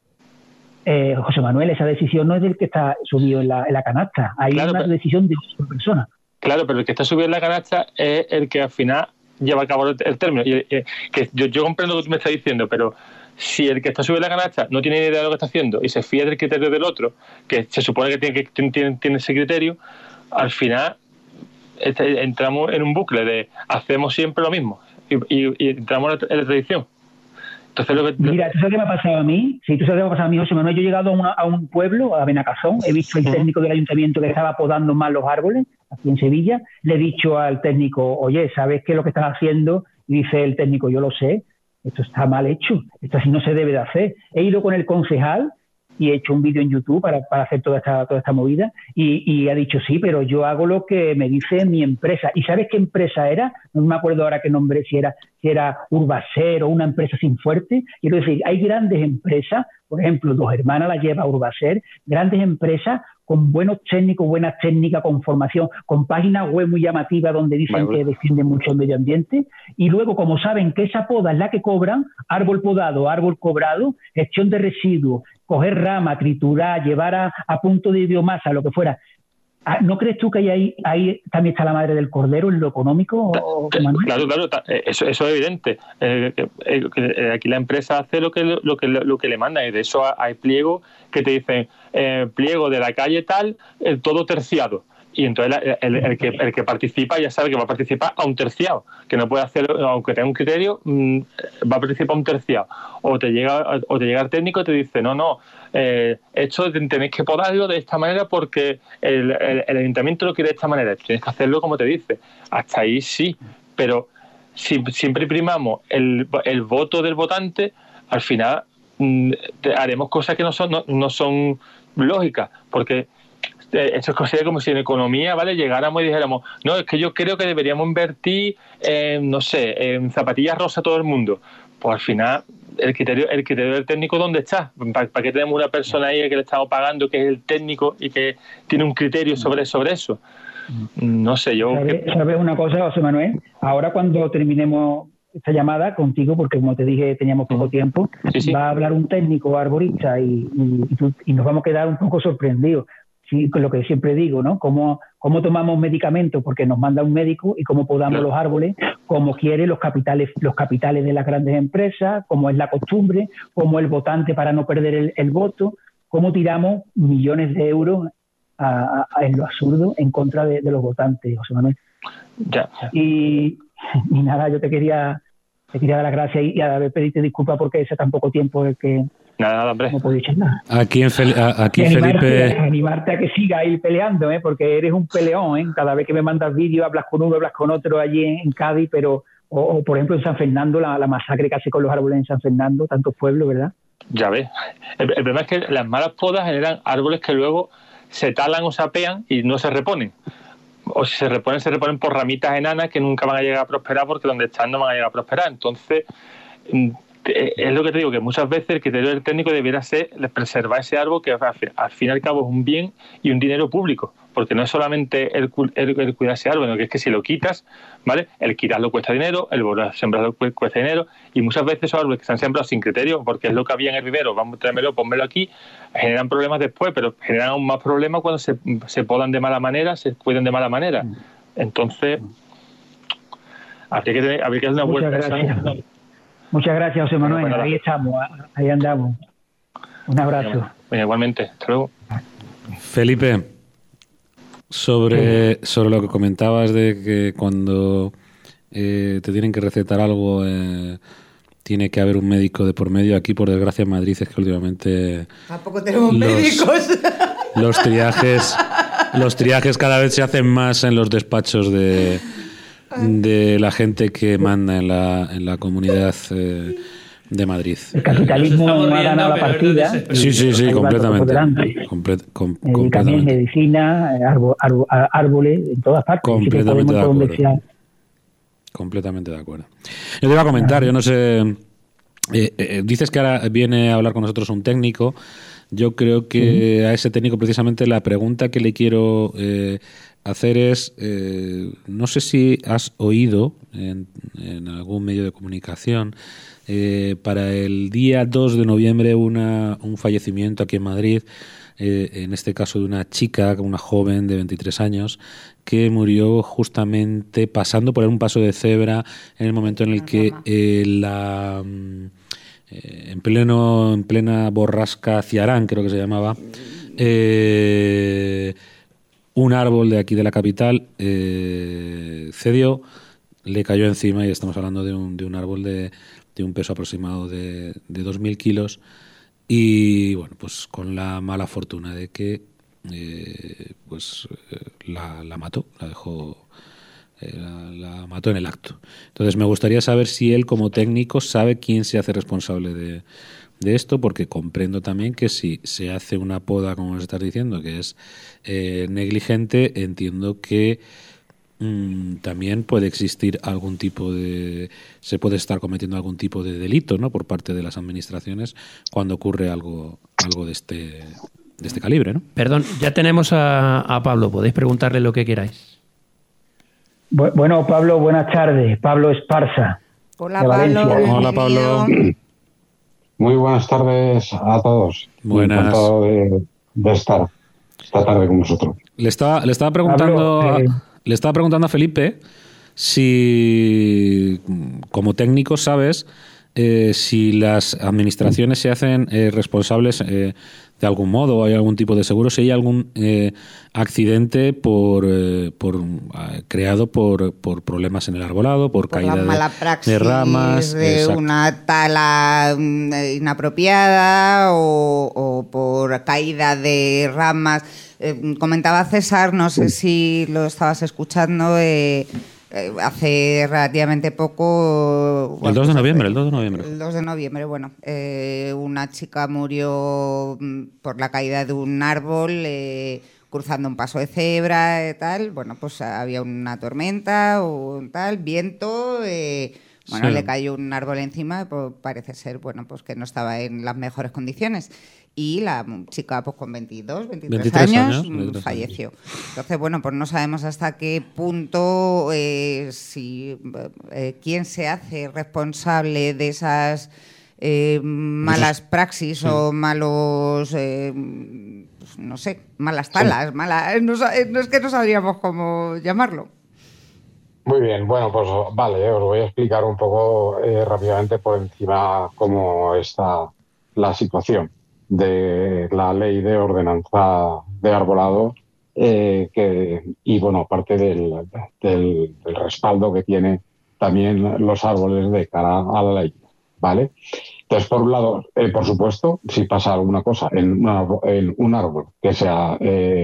José Manuel, esa decisión no es del que está subido en la canasta, hay una decisión de otra persona. Claro, pero el que está subido en la canasta es el que al final lleva a cabo el término. Que yo comprendo lo que tú me estás diciendo, pero si el que está subiendo la canasta no tiene idea de lo que está haciendo y se fía del criterio del otro, que se supone que tiene ese criterio, al final entramos en un bucle de hacemos siempre lo mismo y entramos en la tradición. Entonces, mira, ¿tú sabes qué me ha pasado a mí? Sí, tú sabes qué me ha pasado a mí, José Manuel. Yo he llegado a un pueblo, a Benacazón, he visto el técnico del ayuntamiento que estaba podando mal los árboles, aquí en Sevilla. Le he dicho al técnico, oye, ¿sabes qué es lo que estás haciendo? Y dice el técnico, yo lo sé, esto está mal hecho, esto así no se debe de hacer. He ido con el concejal y he hecho un vídeo en YouTube para hacer toda esta movida, y ha dicho, sí, pero yo hago lo que me dice mi empresa. ¿Y sabes qué empresa era? No me acuerdo ahora qué nombre, si era Urbaser o una empresa sin fuerte. Quiero decir, hay grandes empresas, por ejemplo, Dos Hermanas la lleva Urbaser, grandes empresas con buenas técnicas, con formación, con páginas web muy llamativas donde dicen que defienden mucho el medio ambiente, y luego, como saben que esa poda es la que cobran, árbol podado, árbol cobrado, gestión de residuos, coger rama, triturar, llevar a punto de biomasa, lo que fuera. ¿No crees tú que ahí también está la madre del cordero en lo económico, Manuel? Claro, eso es evidente. Aquí la empresa hace lo que le manda, y de eso hay pliegos que te dicen pliego de la calle tal, todo terciado. Y entonces el que participa ya sabe que va a participar a un terciado, que no puede hacer, aunque tenga un criterio, va a participar a un terciado. O te llega el técnico y te dice, no, esto tenéis que podarlo de esta manera porque el ayuntamiento lo quiere de esta manera. Tienes que hacerlo como te dice. Hasta ahí sí, pero si siempre primamos el voto del votante, al final haremos cosas que no son lógicas, porque esto es considerado como si en economía, ¿vale?, llegáramos y dijéramos, no, es que yo creo que deberíamos invertir en zapatillas rosas a todo el mundo. Pues al final el criterio del técnico, ¿dónde está? ¿Para qué tenemos una persona ahí que le estamos pagando, que es el técnico y que tiene un criterio sobre eso? No sé, yo... ¿Sabes una cosa, José Manuel? Ahora cuando terminemos esta llamada contigo, porque como te dije teníamos poco tiempo, sí. Va a hablar un técnico arborista y nos vamos a quedar un poco sorprendidos. Sí, con lo que siempre digo, ¿no? Cómo tomamos medicamentos porque nos manda un médico, y cómo podamos los árboles como quieren los capitales de las grandes empresas, como es la costumbre, como el votante para no perder el voto, cómo tiramos millones de euros en lo absurdo en contra de los votantes, José Manuel. Ya. Y nada, yo te quería dar las gracias y a ver, pedirte disculpas porque ese tan poco tiempo es que Nada, hombre. No puedo echar nada. Aquí Felipe... Animarte a que siga ahí peleando, porque eres un peleón, Cada vez que me mandas vídeos hablas con uno, hablas con otro allí en Cádiz, pero o por ejemplo en San Fernando, la masacre que hace con los árboles en San Fernando, tantos pueblos, ¿verdad? Ya ves. El problema es que las malas podas generan árboles que luego se talan o se apean y no se reponen. O si se reponen por ramitas enanas que nunca van a llegar a prosperar porque donde están no van a llegar a prosperar. Entonces... es lo que te digo, que muchas veces el criterio del técnico debiera ser preservar ese árbol, que al fin y al cabo es un bien y un dinero público, porque no es solamente el cuidar ese árbol, sino que es que si lo quitas, ¿vale?, el quitarlo cuesta dinero, el volver a sembrarlo cuesta dinero, y muchas veces esos árboles que se han sembrado sin criterio, porque es lo que había en el vivero, vamos a tráemelo, pónmelo aquí, generan problemas después, pero generan aún más problemas cuando se podan de mala manera, se cuidan de mala manera. Entonces habría que hacer una vuelta. Muchas gracias, José Manuel. Bueno, ahí estamos, ahí andamos. Un abrazo. Bueno, igualmente. Hasta luego. Felipe, sobre lo que comentabas de que cuando te tienen que recetar algo tiene que haber un médico de por medio. Aquí, por desgracia, en Madrid es que últimamente... Tampoco tenemos médicos. Los triajes cada vez se hacen más en los despachos de la gente que manda en la comunidad de Madrid. El capitalismo no ha ganado la partida. Sí, completamente. También medicina, árboles, en todas partes. Completamente de acuerdo. Completamente de acuerdo. Yo te iba a comentar, yo no sé... dices que ahora viene a hablar con nosotros un técnico. Yo creo que a ese técnico precisamente la pregunta que le quiero hacer es, no sé si has oído en algún medio de comunicación, para el día 2 de noviembre un fallecimiento aquí en Madrid, en este caso de una chica, una joven de 23 años, que murió justamente pasando por un paso de cebra en el momento en el que en plena borrasca Ciarán, creo que se llamaba, un árbol de aquí de la capital cedió, le cayó encima, y estamos hablando de un árbol de un peso aproximado de 2.000 kilos, y bueno, pues con la mala fortuna de que la mató, la dejó, la mató en el acto. Entonces me gustaría saber si él como técnico sabe quién se hace responsable de esto, porque comprendo también que si se hace una poda, como nos estás diciendo, que es negligente, entiendo que también puede existir algún tipo de... se puede estar cometiendo algún tipo de delito, ¿no?, por parte de las administraciones cuando ocurre algo de este calibre, ¿no? Perdón, ya tenemos a Pablo, podéis preguntarle lo que queráis. Bueno, Pablo, buenas tardes. Pablo Esparza. Hola, de Pablo. Valencia. Hola, Pablo. Muy buenas tardes a todos. Buenas. Encantado de estar esta tarde con vosotros. Le estaba preguntando Pablo, le estaba preguntando a Felipe si, como técnico, sabes si las administraciones se hacen responsables de algún modo, o hay algún tipo de seguro, si hay algún accidente creado por problemas en el arbolado, por caída la mala praxis de ramas, de exacto, una tala inapropiada o por caída de ramas. Comentaba César, no sé si lo estabas escuchando, hace relativamente poco... el 2 de noviembre. El 2 de noviembre, bueno. Una chica murió por la caída de un árbol cruzando un paso de cebra y tal. Bueno, pues había una tormenta o tal, viento... Bueno, sí, le cayó un árbol encima, pues parece ser, bueno, pues que no estaba en las mejores condiciones. Y la chica, pues con 23 años, falleció. Entonces, bueno, pues no sabemos hasta qué punto, quién se hace responsable de esas malas praxis, sí, o malos, pues no sé, malas talas, sí, no es que no sabríamos cómo llamarlo. Muy bien, bueno, pues vale, os voy a explicar un poco rápidamente por encima cómo está la situación de la ley de ordenanza de arbolado y, bueno, aparte del respaldo que tiene también los árboles de cara a la ley, ¿vale? Entonces, por un lado, por supuesto, si pasa alguna cosa en un árbol que sea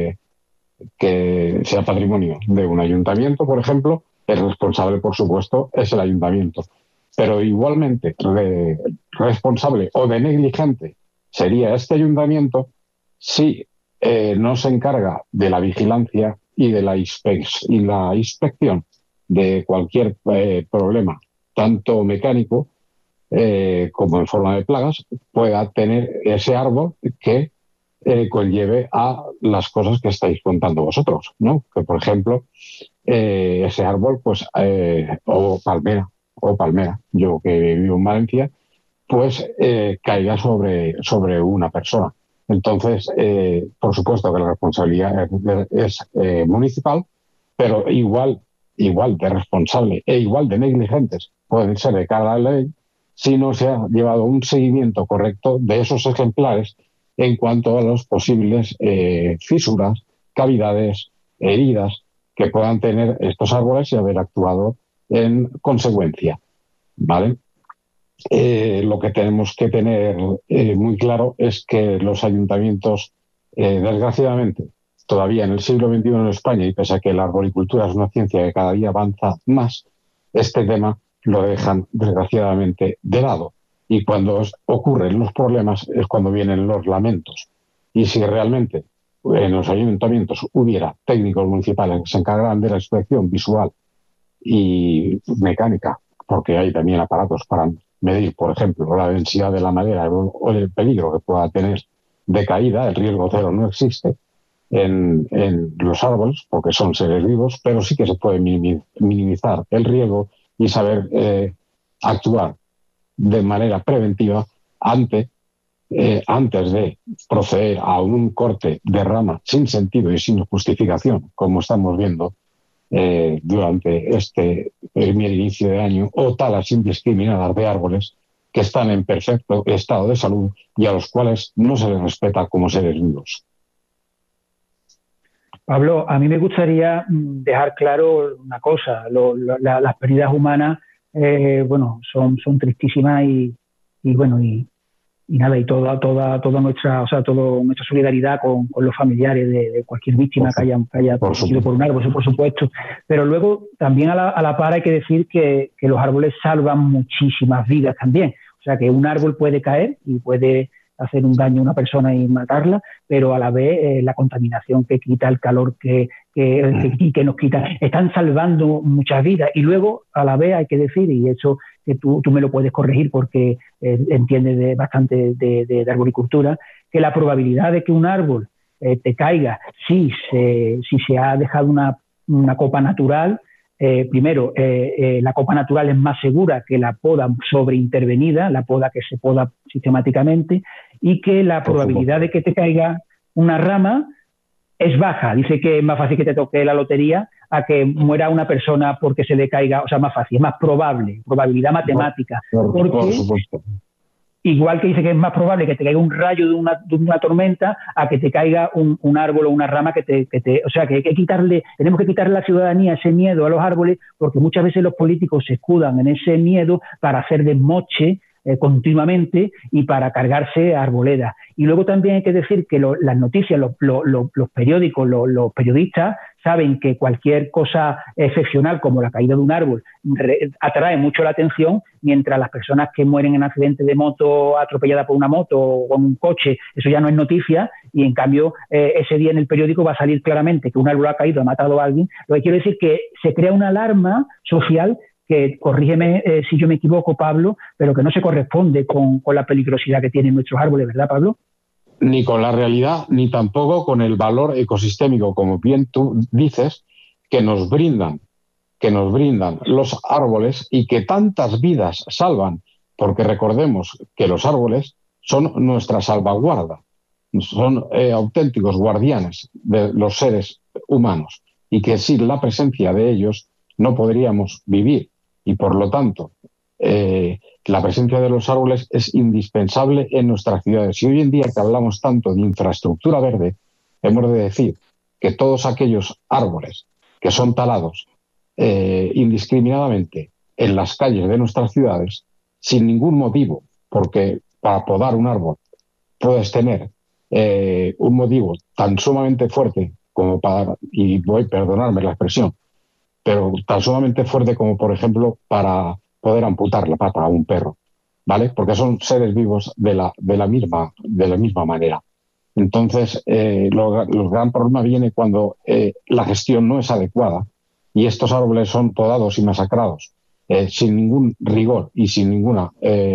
patrimonio de un ayuntamiento, por ejemplo, el responsable, por supuesto, es el ayuntamiento. Pero igualmente responsable o de negligente sería este ayuntamiento si no se encarga de la vigilancia y de la inspección de cualquier problema, tanto mecánico como en forma de plagas, pueda tener ese árbol que conlleve a las cosas que estáis contando vosotros, ¿no? Que, por ejemplo, ese árbol, pues, o palmera, yo que vivo en Valencia, pues caiga sobre una persona. Entonces, por supuesto que la responsabilidad es municipal, pero igual de responsable e igual de negligentes pueden ser de cara a la ley si no se ha llevado un seguimiento correcto de esos ejemplares en cuanto a las posibles fisuras, cavidades, heridas que puedan tener estos árboles y haber actuado en consecuencia, ¿vale? Lo que tenemos que tener muy claro es que los ayuntamientos, desgraciadamente, todavía en el siglo XXI en España, y pese a que la arboricultura es una ciencia que cada día avanza más, este tema lo dejan desgraciadamente de lado. Y cuando ocurren los problemas es cuando vienen los lamentos. Y si realmente en los ayuntamientos hubiera técnicos municipales que se encargaran de la inspección visual y mecánica, porque hay también aparatos para medir, por ejemplo, la densidad de la madera o el peligro que pueda tener de caída, el riesgo cero no existe en los árboles, porque son seres vivos, pero sí que se puede minimizar el riesgo y saber actuar de manera preventiva antes de proceder a un corte de rama sin sentido y sin justificación, como estamos viendo durante este primer inicio de año, o talas indiscriminadas de árboles que están en perfecto estado de salud y a los cuales no se les respeta como seres vivos. Pablo, a mí me gustaría dejar claro una cosa. Las pérdidas humanas, bueno, son tristísimas y nada, y toda nuestra solidaridad con los familiares de cualquier víctima que haya sido por un árbol, eso por supuesto. Pero luego también a la par hay que decir que los árboles salvan muchísimas vidas también. O sea, que un árbol puede caer y puede hacer un daño a una persona y matarla, pero a la vez la contaminación que quita, el calor que nos quita, están salvando muchas vidas. Y luego, a la vez, hay que decir, y eso que tú me lo puedes corregir porque entiendes bastante de arboricultura, que la probabilidad de que un árbol te caiga si se ha dejado una copa natural, primero, la copa natural es más segura que la poda sobreintervenida, la poda que se poda sistemáticamente, y que la probabilidad de que te caiga una rama es baja. Dice que es más fácil que te toque la lotería a que muera una persona porque se le caiga, o sea, más fácil, es más probable, probabilidad matemática. Por supuesto. Igual que dice que es más probable que te caiga un rayo de una tormenta a que te caiga un árbol o una rama o sea, que hay que tenemos que quitarle a la ciudadanía ese miedo a los árboles, porque muchas veces los políticos se escudan en ese miedo para hacer desmoche continuamente y para cargarse arboledas. Y luego también hay que decir que las noticias, los periódicos, los periodistas saben que cualquier cosa excepcional como la caída de un árbol atrae mucho la atención, mientras las personas que mueren en accidentes de moto, atropelladas por una moto o con un coche, eso ya no es noticia, y en cambio ese día en el periódico va a salir claramente que un árbol ha caído, ha matado a alguien. Lo que quiero decir es que se crea una alarma social que, corrígeme si yo me equivoco, Pablo, pero que no se corresponde con la peligrosidad que tienen nuestros árboles, ¿verdad, Pablo? Ni con la realidad, ni tampoco con el valor ecosistémico, como bien tú dices, que nos brindan los árboles y que tantas vidas salvan, porque recordemos que los árboles son nuestra salvaguarda, son auténticos guardianes de los seres humanos, y que sin la presencia de ellos no podríamos vivir. Y por lo tanto, la presencia de los árboles es indispensable en nuestras ciudades. Y hoy en día que hablamos tanto de infraestructura verde, hemos de decir que todos aquellos árboles que son talados indiscriminadamente en las calles de nuestras ciudades, sin ningún motivo, porque para podar un árbol puedes tener un motivo tan sumamente fuerte como para, y voy a perdonarme la expresión, pero tan sumamente fuerte como, por ejemplo, para poder amputar la pata a un perro, ¿vale? Porque son seres vivos de la misma manera. Entonces, el gran problema viene cuando la gestión no es adecuada y estos árboles son podados y masacrados sin ningún rigor y sin ninguna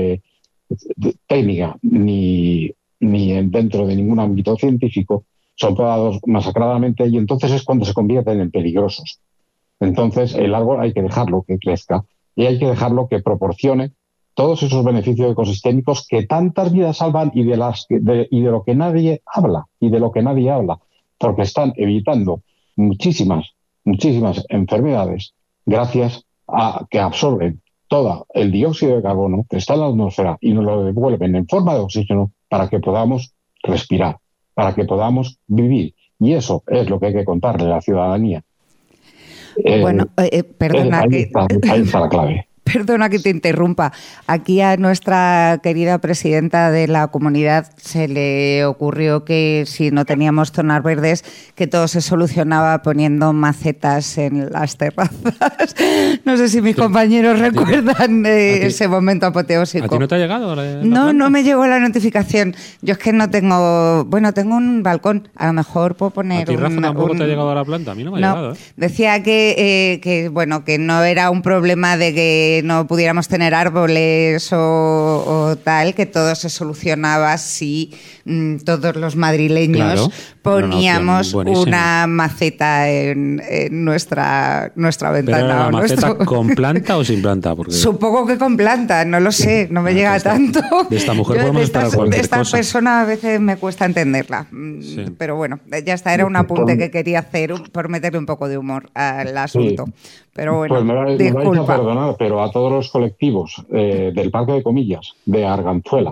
técnica ni dentro de ningún ámbito científico, son podados masacradamente, y entonces es cuando se convierten en peligrosos. Entonces, el árbol hay que dejarlo que crezca y hay que dejarlo que proporcione todos esos beneficios ecosistémicos que tantas vidas salvan y de lo que nadie habla, porque están evitando muchísimas enfermedades gracias a que absorben todo el dióxido de carbono que está en la atmósfera y nos lo devuelven en forma de oxígeno para que podamos respirar, para que podamos vivir. Y eso es lo que hay que contarle a la ciudadanía. Bueno, perdona, ahí está la clave. Perdona que te interrumpa. Aquí a nuestra querida presidenta de la comunidad se le ocurrió que si no teníamos zonas verdes, que todo se solucionaba poniendo macetas en las terrazas. No sé si mis compañeros recuerdan ese momento apoteósico. ¿A ti no te ha llegado? No me llegó la notificación. Yo es que no tengo... Bueno, tengo un balcón. A lo mejor puedo poner... ¿A ti, Rafa, tampoco te ha llegado a la planta? A mí no me ha llegado. Decía que no era un problema de que no pudiéramos tener árboles o tal, que todo se solucionaba si todos los madrileños poníamos una maceta en nuestra ventana. ¿Pero era la maceta con planta o sin planta? Porque... Supongo que con planta, no lo sé, no me llega tanto. De esta mujer podemos esperar cualquier cosa. De esta persona a veces me cuesta entenderla. Sí. Pero bueno, ya está, era un apunte que quería hacer por meterle un poo de humor al asunto. Sí. Pero bueno, pues me vais a perdonar, pero a todos los colectivos del Parque de Comillas, de Arganzuela,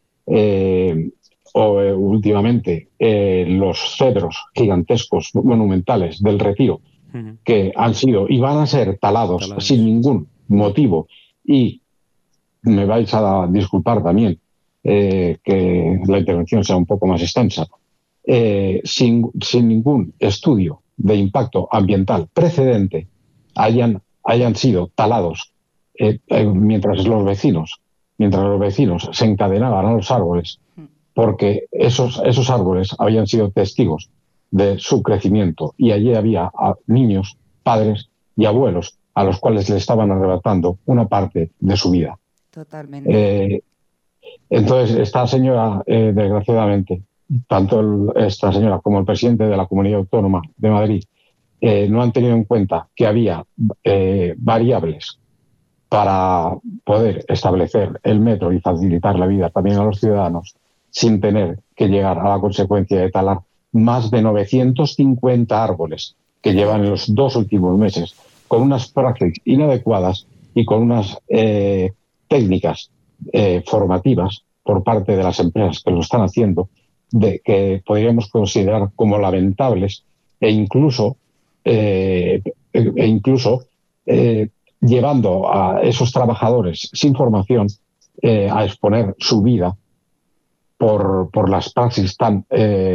o últimamente los cedros gigantescos, monumentales del Retiro, que han sido y van a ser talados sin ningún motivo, y me vais a disculpar también que la intervención sea un poco más extensa, sin ningún estudio de impacto ambiental precedente, hayan sido talados mientras los vecinos mientras los vecinos se encadenaban a los árboles, porque esos árboles habían sido testigos de su crecimiento y allí había niños, padres y abuelos a los cuales le estaban arrebatando una parte de su vida. Totalmente. Entonces, esta señora, desgraciadamente, tanto esta señora como el presidente de la Comunidad Autónoma de Madrid no han tenido en cuenta que había variables para poder establecer el metro y facilitar la vida también a los ciudadanos sin tener que llegar a la consecuencia de talar más de 950 árboles que llevan en los 2 últimos meses, con unas prácticas inadecuadas y con unas técnicas formativas por parte de las empresas que lo están haciendo, que podríamos considerar como lamentables e incluso llevando a esos trabajadores sin formación a exponer su vida por las praxis tan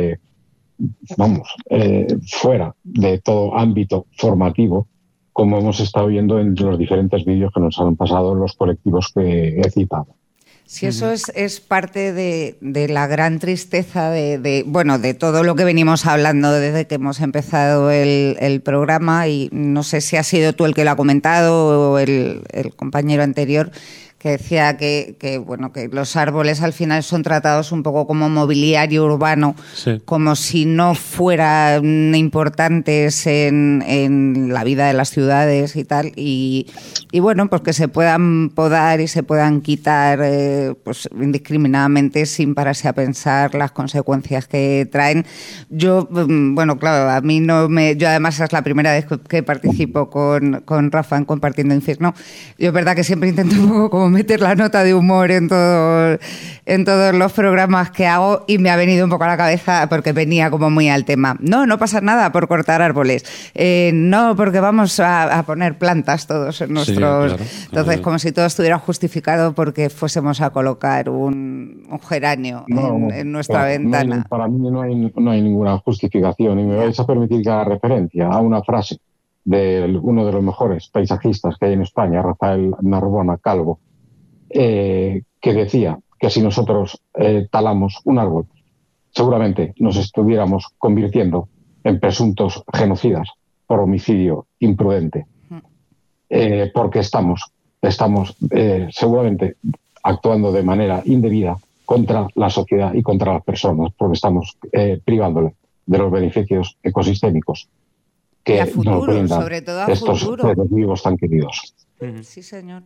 fuera de todo ámbito formativo, como hemos estado viendo en los diferentes vídeos que nos han pasado los colectivos que he citado. Sí, eso es parte de la gran tristeza de todo lo que venimos hablando desde que hemos empezado el programa, y no sé si has sido tú el que lo ha comentado o el compañero anterior, que decía que los árboles al final son tratados un poco como mobiliario urbano, sí, como si no fueran importantes en la vida de las ciudades y tal, y bueno, pues que se puedan podar y se puedan quitar pues indiscriminadamente sin pararse a pensar las consecuencias que traen. Yo, bueno, claro, a mí yo además es la primera vez que participo con Rafa en Compartiendo Infierno. Yo es verdad que siempre intento un poco como meter la nota de humor en todos los programas que hago, y me ha venido un poco a la cabeza porque venía como muy al tema. No pasa nada por cortar árboles. No, porque vamos a poner plantas todos en nuestros... Sí, claro. Entonces, como si todo estuviera justificado porque fuésemos a colocar un geranio en nuestra ventana. Para mí no hay ninguna justificación, y me vais a permitir que haga referencia a una frase de uno de los mejores paisajistas que hay en España, Rafael Narbona Calvo, que decía que si nosotros talamos un árbol, seguramente nos estuviéramos convirtiendo en presuntos genocidas por homicidio imprudente, porque estamos seguramente actuando de manera indebida contra la sociedad y contra las personas, porque estamos privándole de los beneficios ecosistémicos que nos brindan sobre todo estos seres vivos tan queridos. Sí, señor.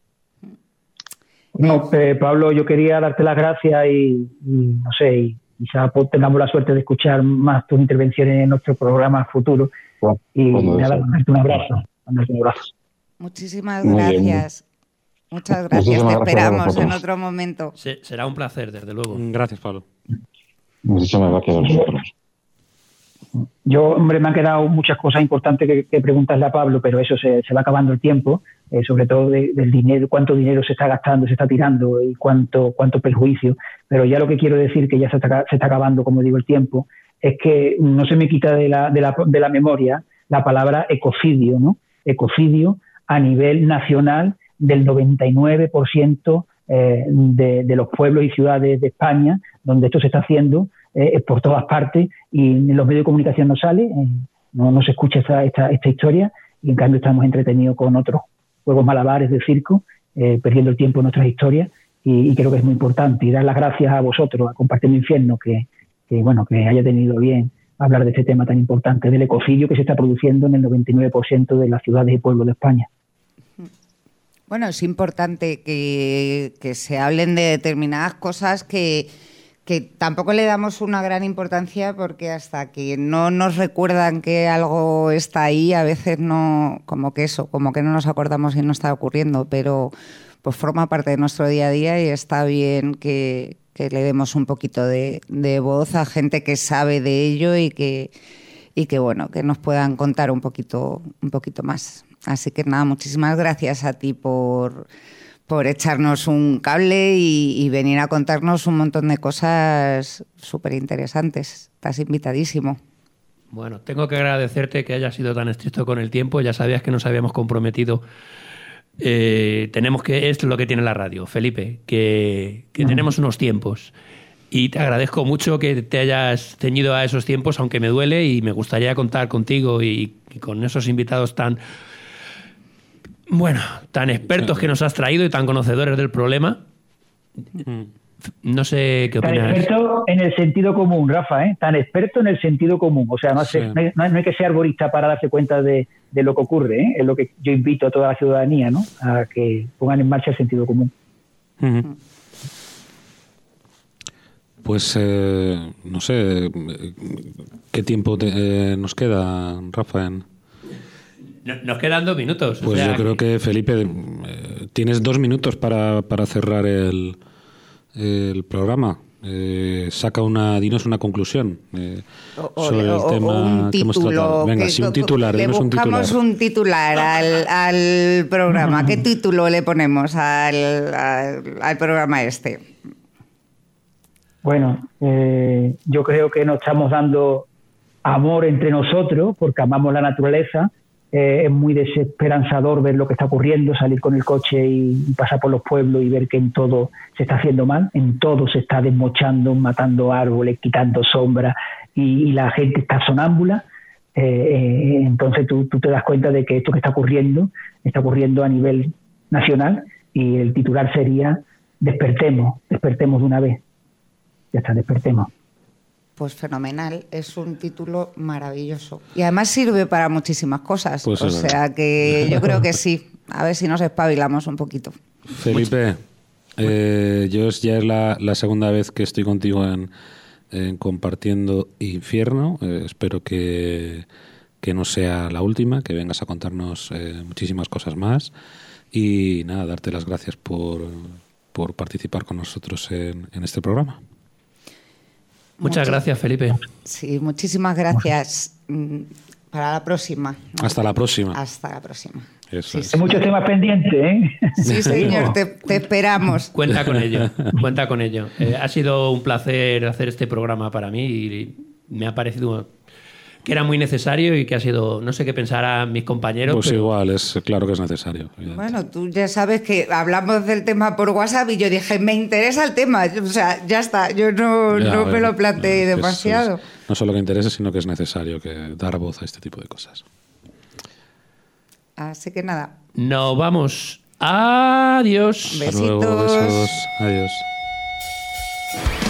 No, Pablo, yo quería darte las gracias y no sé, y quizá tengamos la suerte de escuchar más tus intervenciones en nuestro programa futuro. Y nada, mandarte un abrazo. Muchísimas gracias. Muchas gracias. Te esperamos en otro momento. Sí, será un placer, desde luego. Gracias, Pablo. Muchísimas gracias a vosotros. Yo, hombre, me han quedado muchas cosas importantes que preguntarle a Pablo, pero eso se va acabando el tiempo, sobre todo del dinero, cuánto dinero se está gastando, se está tirando y cuánto perjuicio. Pero ya lo que quiero decir, que ya se está acabando, como digo, el tiempo, es que no se me quita de la memoria la palabra ecocidio, ¿no? Ecocidio a nivel nacional del 99% de los pueblos y ciudades de España, donde esto se está haciendo por todas partes, y en los medios de comunicación no sale, no se escucha esta historia, y en cambio estamos entretenidos con otros juegos malabares de circo, perdiendo el tiempo en nuestras historias, y creo que es muy importante. Y dar las gracias a vosotros, a Compartiendo Infierno, que haya tenido bien hablar de este tema tan importante, del ecocidio que se está produciendo en el 99% de las ciudades y pueblos de España. Bueno, es importante que se hablen de determinadas cosas que tampoco le damos una gran importancia, porque hasta que no nos recuerdan que algo está ahí, a veces no, como que no nos acordamos y no está ocurriendo, pero pues forma parte de nuestro día a día, y está bien que le demos un poquito de voz a gente que sabe de ello y que bueno, que nos puedan contar un poquito más. Así que nada, muchísimas gracias a ti por echarnos un cable y venir a contarnos un montón de cosas súper interesantes. Estás invitadísimo. Bueno, tengo que agradecerte que hayas sido tan estricto con el tiempo. Ya sabías que nos habíamos comprometido tenemos que... Esto es lo que tiene la radio, Felipe, que tenemos unos tiempos. Y te agradezco mucho que te hayas ceñido a esos tiempos, aunque me duele, y me gustaría contar contigo y con esos invitados tan expertos que nos has traído y tan conocedores del problema. No sé qué opinas. Tan experto en el sentido común, Rafa, ¿eh? Tan experto en el sentido común. O sea, no hay que ser arborista para darse cuenta de lo que ocurre, ¿eh? Es lo que yo invito a toda la ciudadanía, ¿no? A que pongan en marcha el sentido común. Pues no sé, ¿qué tiempo nos queda, Rafa? Nos quedan 2 minutos. Pues yo creo que, Felipe, tienes 2 minutos para cerrar el programa. Dinos una conclusión sobre el tema que hemos tratado. Venga, un titular. Le buscamos un titular al programa. ¿Qué título le ponemos al programa este? Bueno, yo creo que nos estamos dando amor entre nosotros porque amamos la naturaleza. Es muy desesperanzador ver lo que está ocurriendo, salir con el coche y pasar por los pueblos y ver que en todo se está haciendo mal, en todo se está desmochando, matando árboles, quitando sombra y la gente está sonámbula. Entonces tú te das cuenta de que esto que está ocurriendo a nivel nacional, y el titular sería despertemos de una vez. Ya está, despertemos. Pues fenomenal, es un título maravilloso. Y además sirve para muchísimas cosas. Pues o sea que yo creo que sí. A ver si nos espabilamos un poquito. Felipe, ya es la segunda vez que estoy contigo en Compartiendo Infierno. Espero que no sea la última, que vengas a contarnos muchísimas cosas más. Y nada, darte las gracias por participar con nosotros en este programa. Muchas gracias, Felipe. Sí, muchísimas gracias. Para la próxima. Hasta la próxima. Hasta la próxima. Eso es. Hay muchos temas pendientes, ¿eh? Sí, señor, te esperamos. Cuenta con ello, cuenta con ello. Ha sido un placer hacer este programa para mí y me ha parecido que era muy necesario y que ha sido, no sé qué pensarán mis compañeros. Pues pero... igual, claro que es necesario. Bueno, tú ya sabes que hablamos del tema por WhatsApp y yo dije, me interesa el tema. O sea, ya está, yo no me lo planteé demasiado. No solo que interese, sino que es necesario que dar voz a este tipo de cosas. Así que nada. Nos vamos. Adiós. Besitos. Hasta luego, besos. Adiós.